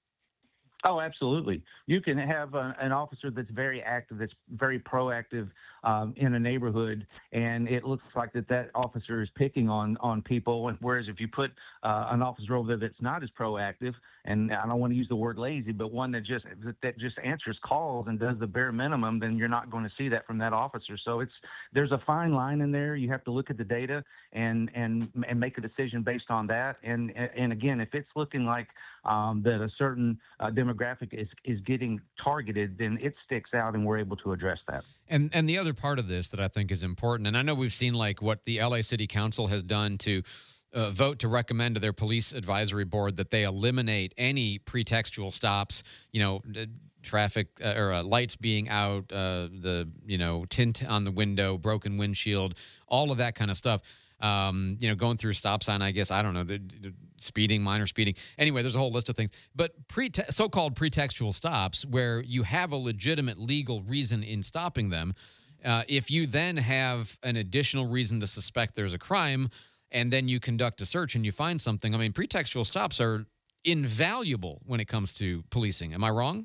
Oh, absolutely. You can have a, an officer that's very active, that's very proactive um, in a neighborhood, and it looks like that that officer is picking on on people. Whereas if you put uh, an officer over there that's not as proactive, and I don't want to use the word lazy, but one that just that just answers calls and does the bare minimum, then you're not going to see that from that officer. So it's there's a fine line in there. You have to look at the data and and and make a decision based on that. And and again, if it's looking like um, that a certain uh, demographic is is getting targeted, then it sticks out, and we're able to address that. And and the other part of this that I think is important, and I know we've seen like what the L A City Council has done to uh, vote to recommend to their police advisory board that they eliminate any pretextual stops, you know, traffic uh, or uh, lights being out, uh, the, you know, tint on the window, broken windshield, all of that kind of stuff. Um, you know, going through a stop sign, I guess, I don't know, the, the speeding, minor speeding. Anyway, there's a whole list of things. But pre- so-called pretextual stops where you have a legitimate legal reason in stopping them, uh, if you then have an additional reason to suspect there's a crime and then you conduct a search and you find something, I mean, pretextual stops are invaluable when it comes to policing. Am I wrong?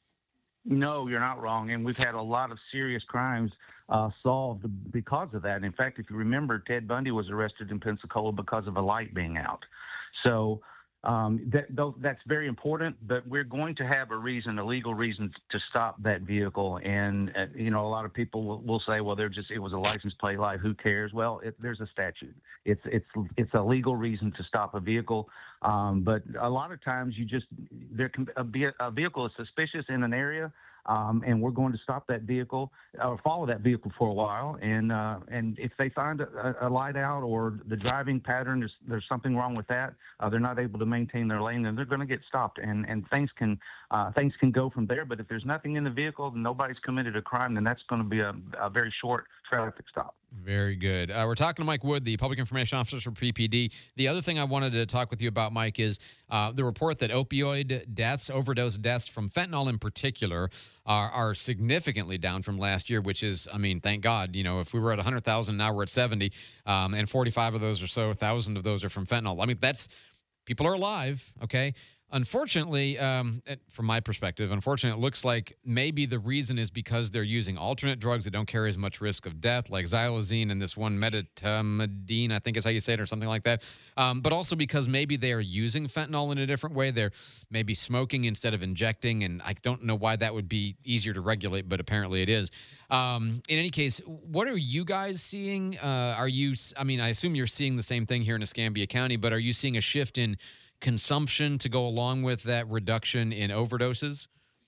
No, you're not wrong. And we've had a lot of serious crimes uh, solved because of that. And in fact, if you remember, Ted Bundy was arrested in Pensacola because of a light being out. So um, that, that's very important, but we're going to have a reason, a legal reason to stop that vehicle. And, uh, you know, a lot of people will, will say, well, they're just, it was a license plate light. Who cares? Well, it, there's a statute. It's, it's, it's a legal reason to stop a vehicle. Um, but a lot of times you just, there can be a, a vehicle is suspicious in an area. Um, and we're going to stop that vehicle or follow that vehicle for a while. And uh, and if they find a, a light out or the driving pattern, there's, there's something wrong with that, uh, they're not able to maintain their lane, then they're going to get stopped. And, and things can uh, things can go from there. But if there's nothing in the vehicle, nobody's committed a crime, then that's going to be a, a very short traffic stop. Very good. Uh, we're talking to Mike Wood, the Public Information Officer for P P D. The other thing I wanted to talk with you about, Mike, is uh, the report that opioid deaths, overdose deaths from fentanyl in particular, are, are significantly down from last year, which is, I mean, thank God. You know, if we were at one hundred thousand, now we're at seventy, um, and forty-five of those or so, one thousand of those are from fentanyl. I mean, that's, people are alive, okay? Unfortunately, um, from my perspective, unfortunately, it looks like maybe the reason is because they're using alternate drugs that don't carry as much risk of death, like xylazine and this one metamidine, I think is how you say it, or something like that. Um, but also because maybe they are using fentanyl in a different way. They're maybe smoking instead of injecting, and I don't know why that would be easier to regulate, but apparently it is. Um, in any case, what are you guys seeing? Uh, are you, I mean, I assume you're seeing the same thing here in Escambia County, but are you seeing a shift in consumption to go along with that reduction in overdoses?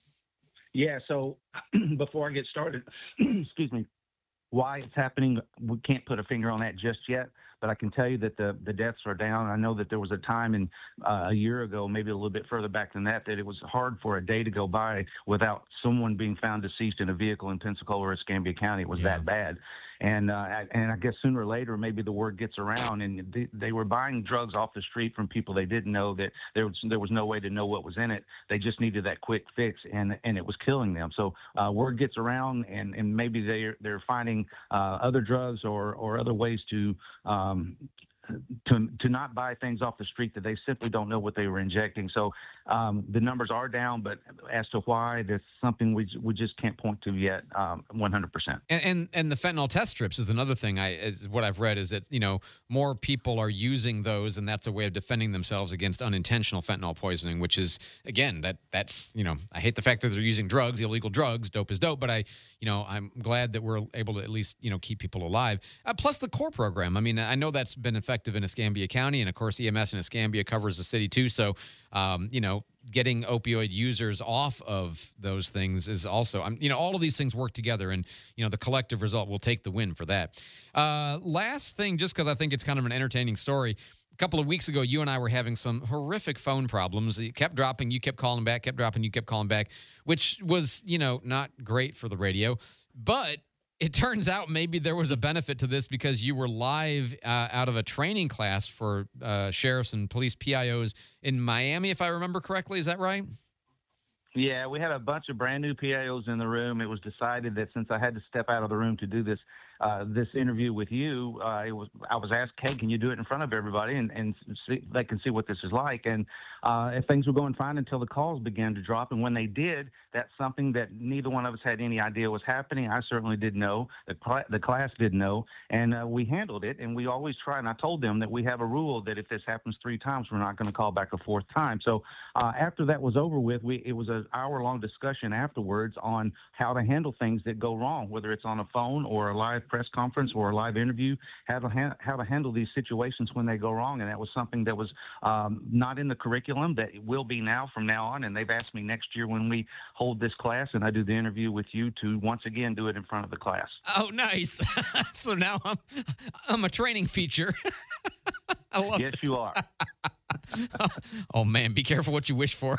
Yeah, so before I get started, excuse me, why it's happening, we can't put a finger on that just yet, but I can tell you that the, the deaths are down. I know that there was a time in uh, a year ago, maybe a little bit further back than that, that it was hard for a day to go by without someone being found deceased in a vehicle in Pensacola or Escambia County. It was yeah. that bad. And uh, and I guess sooner or later, maybe the word gets around, and they, they were buying drugs off the street from people they didn't know, that there was there was no way to know what was in it. They just needed that quick fix, and and it was killing them. So uh, word gets around, and, and maybe they're they're finding uh, other drugs or or other ways to. Um, to to not buy things off the street that they simply don't know what they were injecting. So um, the numbers are down, but as to why, that's something we we just can't point to yet um, one hundred percent. And, and and the fentanyl test strips is another thing. I is what I've read is that, you know, more people are using those, and that's a way of defending themselves against unintentional fentanyl poisoning, which is, again, that that's, you know, I hate the fact that they're using drugs, illegal drugs. Dope is dope, but I, you know, I'm glad that we're able to at least, you know, keep people alive. Uh, plus the CORE program. I mean, I know that's been effective in Escambia County, and of course E M S in Escambia covers the city too. So, um, you know, getting opioid users off of those things is also, um, you know, all of these things work together, and, you know, the collective result will take the win for that. Uh, last thing, just because I think it's kind of an entertaining story. A couple of weeks ago, you and I were having some horrific phone problems. It kept dropping, you kept calling back, kept dropping, you kept calling back, which was, you know, not great for the radio. But it turns out maybe there was a benefit to this because you were live uh, out of a training class for uh, sheriffs and police P I Os in Miami, if I remember correctly. Is that right? Yeah, we had a bunch of brand new P I Os in the room. It was decided that since I had to step out of the room to do this uh, this interview with you, uh, it was I was asked, "Hey, can you do it in front of everybody and and see, they can see what this is like?" And uh, if things were going fine until the calls began to drop, and when they did, that's something that neither one of us had any idea was happening. I certainly didn't know. The cl- the class didn't know, and uh, we handled it. And we always try. And I told them that we have a rule that if this happens three times, we're not going to call back a fourth time. So uh, after that was over with, we it was an hour-long discussion afterwards on how to handle things that go wrong, whether it's on a phone or a live press conference or a live interview, how to, ha- how to handle these situations when they go wrong. And that was something that was um, not in the curriculum, that it will be now from now on. And they've asked me next year when we hold this class and I do the interview with you to once again do it in front of the class. Oh, nice. So now I'm, I'm a training feature. I love yes, it. you are. Oh, man, be careful what you wish for.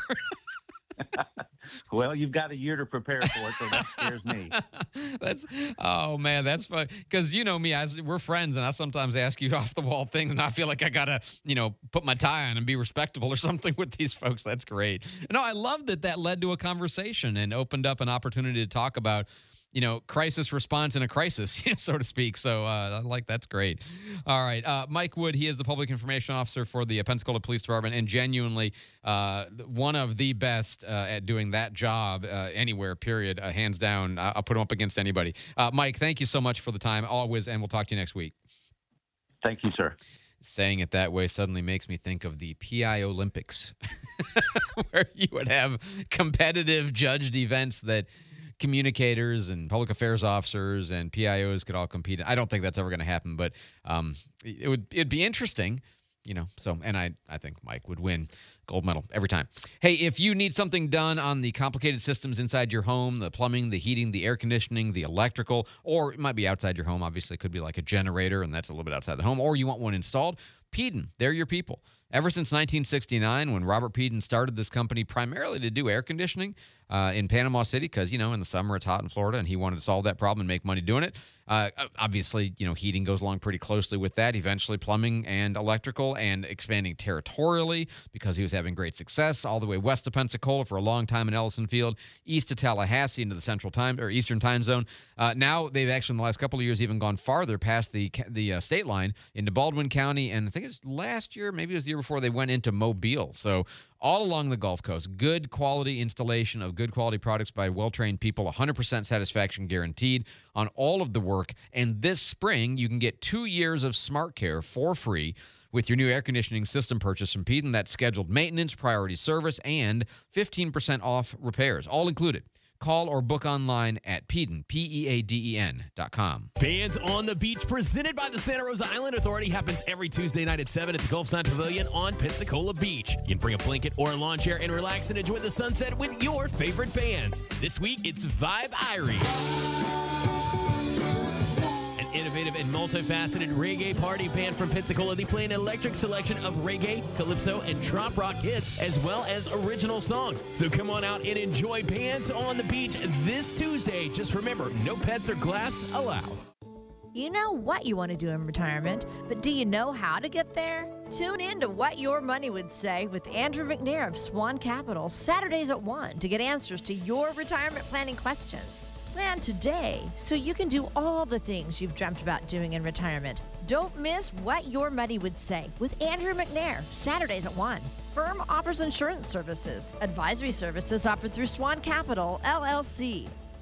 Well, you've got a year to prepare for it, so that scares me. That's oh man, that's fun. Because you know me, I, we're friends, and I sometimes ask you off the wall things, and I feel like I gotta, you know, put my tie on and be respectable or something with these folks. That's great. No, I love that that led to a conversation and opened up an opportunity to talk about, you know, crisis response in a crisis, so to speak. So uh, I like that's great. All right. Uh, Mike Wood, he is the public information officer for the Pensacola Police Department, and genuinely uh, one of the best uh, at doing that job uh, anywhere, period, uh, hands down. I'll put him up against anybody. Uh, Mike, thank you so much for the time, always, and we'll talk to you next week. Thank you, sir. Saying it that way suddenly makes me think of the P I Olympics, where you would have competitive judged events that communicators and public affairs officers and P I Os could all compete. I don't think that's ever going to happen, but um, it would it'd be interesting, you know. So, and I I think Mike would win gold medal every time. Hey, if you need something done on the complicated systems inside your home, the plumbing, the heating, the air conditioning, the electrical, or it might be outside your home. Obviously, it could be like a generator, and that's a little bit outside the home, or you want one installed. Peden, they're your people. Ever since nineteen sixty-nine, when Robert Peden started this company primarily to do air conditioning uh, in Panama City, because, you know, in the summer it's hot in Florida, and he wanted to solve that problem and make money doing it. Uh, obviously, you know, heating goes along pretty closely with that. Eventually, plumbing and electrical, and expanding territorially because he was having great success all the way west of Pensacola for a long time in Ellison Field, east of Tallahassee into the Central Time or Eastern Time Zone. Uh, now they've actually in the last couple of years even gone farther past the the uh, state line into Baldwin County, and I think it's last year, maybe it was the year before, they went into Mobile. So all along the Gulf Coast, good quality installation of good quality products by well-trained people, one hundred percent satisfaction guaranteed on all of the work. And this spring, you can get two years of Smart Care for free with your new air conditioning system purchase from Peden. That's scheduled maintenance, priority service, and fifteen percent off repairs, all included. Call or book online at Peden, P E A D E N dot com. Bands on the Beach, presented by the Santa Rosa Island Authority, happens every Tuesday night at seven at the Gulfside Pavilion on Pensacola Beach. You can bring a blanket or a lawn chair and relax and enjoy the sunset with your favorite bands. This week, it's Vibe Irie, innovative and multifaceted reggae party band from Pensacola. They play an electric selection of reggae, calypso, and trop rock hits, as well as original songs. So come on out and enjoy Bands on the Beach this Tuesday. Just remember, no pets or glass allowed. You know what you want to do in retirement, but do you know how to get there? Tune in to What Your Money Would Say with Andrew McNair of Swan Capital, Saturdays at one, to get answers to your retirement planning questions. Plan today so you can do all the things you've dreamt about doing in retirement. Don't miss What Your Money Would Say with Andrew McNair, Saturdays at one. Firm offers insurance services. Advisory services offered through Swan Capital, L L C.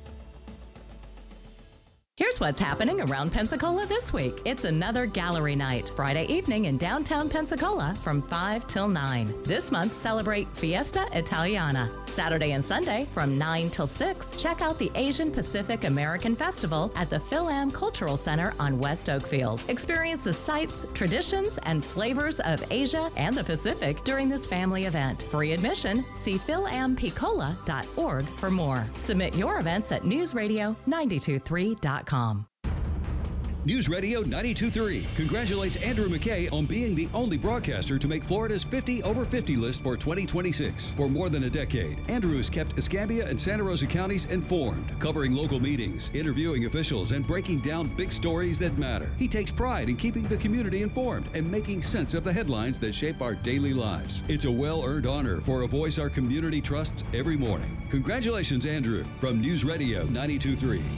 Here's what's happening around Pensacola this week. It's another gallery night, Friday evening in downtown Pensacola from five till nine. This month, celebrate Fiesta Italiana. Saturday and Sunday from nine till six, check out the Asian Pacific American Festival at the Phil-Am Cultural Center on West Oakfield. Experience the sights, traditions, and flavors of Asia and the Pacific during this family event. Free admission, see phil am picola dot org for more. Submit your events at news radio nine two three dot com. News Radio ninety-two point three congratulates Andrew McKay on being the only broadcaster to make Florida's fifty over fifty list for twenty twenty-six. For more than a decade, Andrew has kept Escambia and Santa Rosa counties informed, covering local meetings, interviewing officials, and breaking down big stories that matter. He takes pride in keeping the community informed and making sense of the headlines that shape our daily lives. It's a well-earned honor for a voice our community trusts every morning. Congratulations, Andrew, from News Radio ninety-two point three.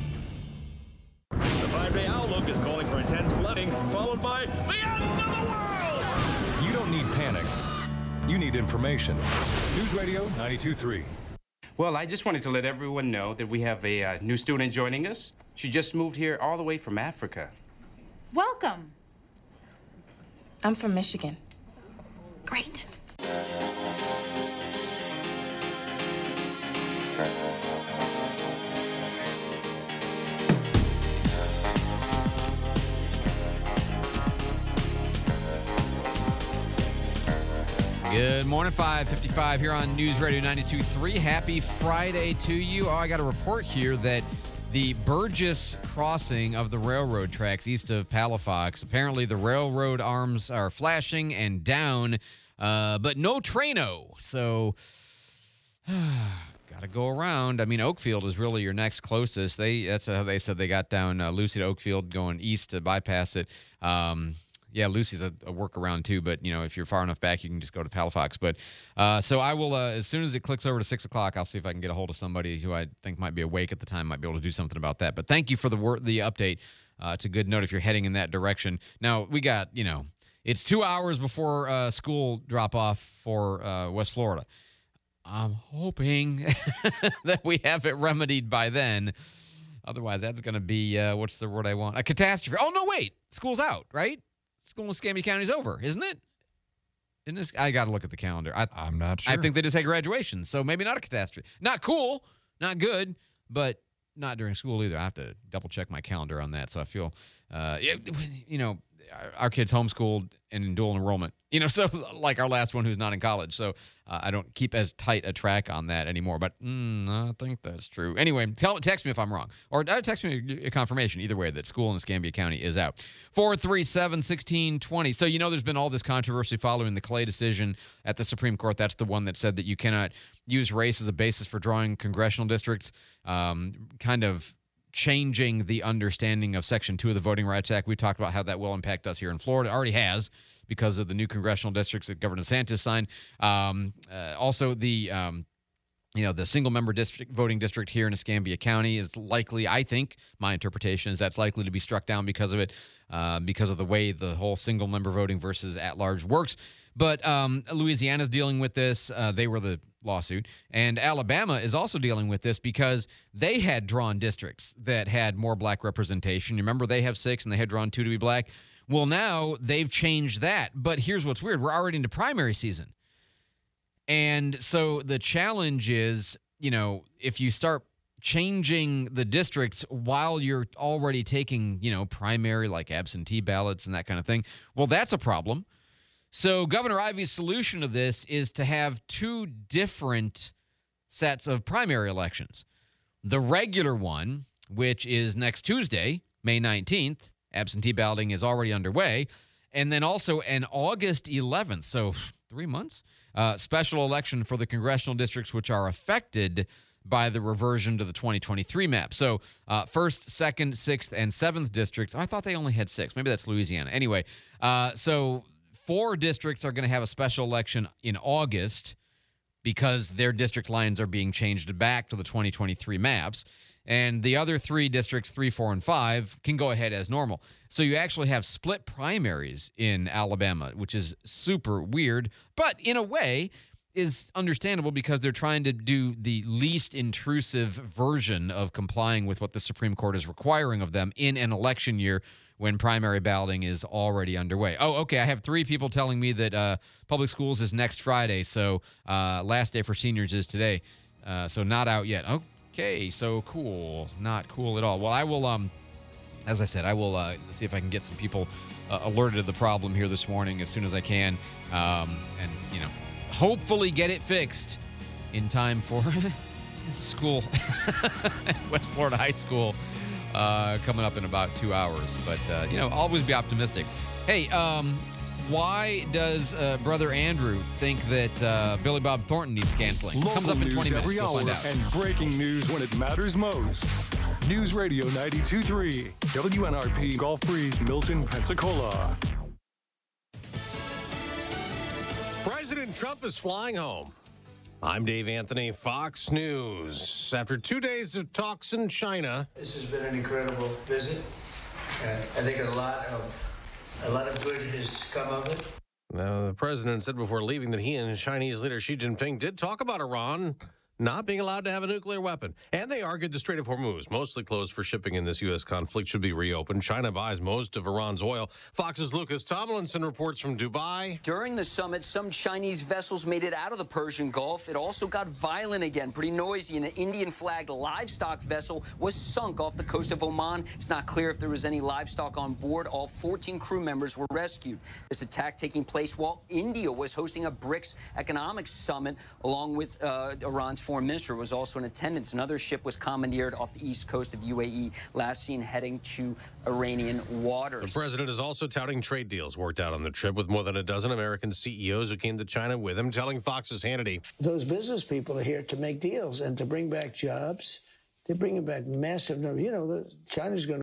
The five-day outlook is calling for intense flooding, followed by the end of the world! You don't need panic. You need information. News Radio ninety-two point three. Well, I just wanted to let everyone know that we have a uh, new student joining us. She just moved here all the way from Africa. Welcome. I'm from Michigan. Great. Good morning, five fifty-five here on News Radio ninety-two point three. Happy Friday to you. Oh, I got a report here that the Burgess crossing of the railroad tracks east of Palafox, apparently the railroad arms are flashing and down, uh, but no Traino. So, got to go around. I mean, Oakfield is really your next closest. They That's how they said they got down uh, Lucy to Oakfield going east to bypass it. Um Yeah, Lucy's a, a workaround too, but you know, if you're far enough back, you can just go to Palafox. But uh, so I will, uh, as soon as it clicks over to six o'clock, I'll see if I can get a hold of somebody who I think might be awake at the time, might be able to do something about that. But thank you for the wor- the update. Uh, it's a good note if you're heading in that direction. Now we got, you know, it's two hours before uh, school drop off for uh, West Florida. I'm hoping that we have it remedied by then. Otherwise, that's going to be uh, what's the word I want? A catastrophe. Oh no, wait, school's out, right? School in Escambia County is over, isn't it? Isn't this, I got to look at the calendar. I, I'm not sure. I think they just had graduation, so maybe not a catastrophe. Not cool, not good, but not during school either. I have to double check my calendar on that, so I feel, uh, you know, our kids homeschooled and in dual enrollment, you know, so like our last one who's not in college. So uh, I don't keep as tight a track on that anymore, but mm, I think that's true. Anyway, tell, text me if I'm wrong, or uh, text me a confirmation either way that school in Escambia County is out. four three seven, one six two zero. So, you know, there's been all this controversy following the Clay decision at the Supreme Court. That's the one that said that you cannot use race as a basis for drawing congressional districts, um, kind of changing the understanding of Section two of the Voting Rights Act. We talked about how that will impact us here in Florida. It already has because of the new congressional districts that Governor DeSantis signed. Um, uh, also, the um, you know the single-member district voting district here in Escambia County is likely, I think, my interpretation is that's likely to be struck down because of it, uh, because of the way the whole single-member voting versus at-large works. But um, Louisiana's dealing with this. Uh, they were the lawsuit. And Alabama is also dealing with this because they had drawn districts that had more black representation. You remember they have six and they had drawn two to be black. Well, now they've changed that. But here's what's weird. We're already into primary season. And so the challenge is, you know, if you start changing the districts while you're already taking, you know, primary like absentee ballots and that kind of thing, well, that's a problem. So Governor Ivey's solution to this is to have two different sets of primary elections. The regular one, which is next Tuesday, May nineteenth, absentee balloting is already underway, and then also an August eleventh, so three months, uh, special election for the congressional districts which are affected by the reversion to the twenty twenty-three map. So uh, first, second, sixth, and seventh districts. I thought they only had six. Maybe that's Louisiana. Anyway, uh, so four districts are going to have a special election in August because their district lines are being changed back to the twenty twenty-three maps. And the other three districts, three, four, and five, can go ahead as normal. So you actually have split primaries in Alabama, which is super weird, but in a way is understandable because they're trying to do the least intrusive version of complying with what the Supreme Court is requiring of them in an election year when primary balloting is already underway. Oh, okay, I have three people telling me that uh, public schools is next Friday, so uh, last day for seniors is today, uh, so not out yet. Okay, so cool. Not cool at all. Well, I will, um, as I said, I will uh, see if I can get some people uh, alerted of the problem here this morning as soon as I can, um, and, you know, hopefully get it fixed in time for school at West Florida High School uh, coming up in about two hours. But, uh, you know, always be optimistic. Hey, um, why does uh, Brother Andrew think that uh, Billy Bob Thornton needs canceling? Local Comes up in twenty news minutes. every We'll hour find out. and breaking news when it matters most. News Radio ninety-two point three, W N R P, Gulf Breeze, Milton, Pensacola. President Trump is flying home. I'm Dave Anthony, Fox News. After two days of talks in China, this has been an incredible visit. Uh, I think a lot of a lot of good has come of it. Now, the president said before leaving that he and Chinese leader Xi Jinping did talk about Iran not being allowed to have a nuclear weapon. And they argued the Strait of Hormuz, mostly closed for shipping in this U S conflict, should be reopened. China buys most of Iran's oil. Fox's Lucas Tomlinson reports from Dubai. During the summit, some Chinese vessels made it out of the Persian Gulf. It also got violent again, pretty noisy. An Indian-flagged livestock vessel was sunk off the coast of Oman. It's not clear if there was any livestock on board. All fourteen crew members were rescued. This attack taking place while India was hosting a BRICS economic summit, along with uh, Iran's foreign minister was also in attendance. Another ship was commandeered off the east coast of U A E, last seen heading to Iranian waters. The president is also touting trade deals worked out on the trip with more than a dozen American C E Os who came to China with him, telling Fox's Hannity. Those business people are here to make deals and to bring back jobs. They're bringing back massive numbers. You know, China's going to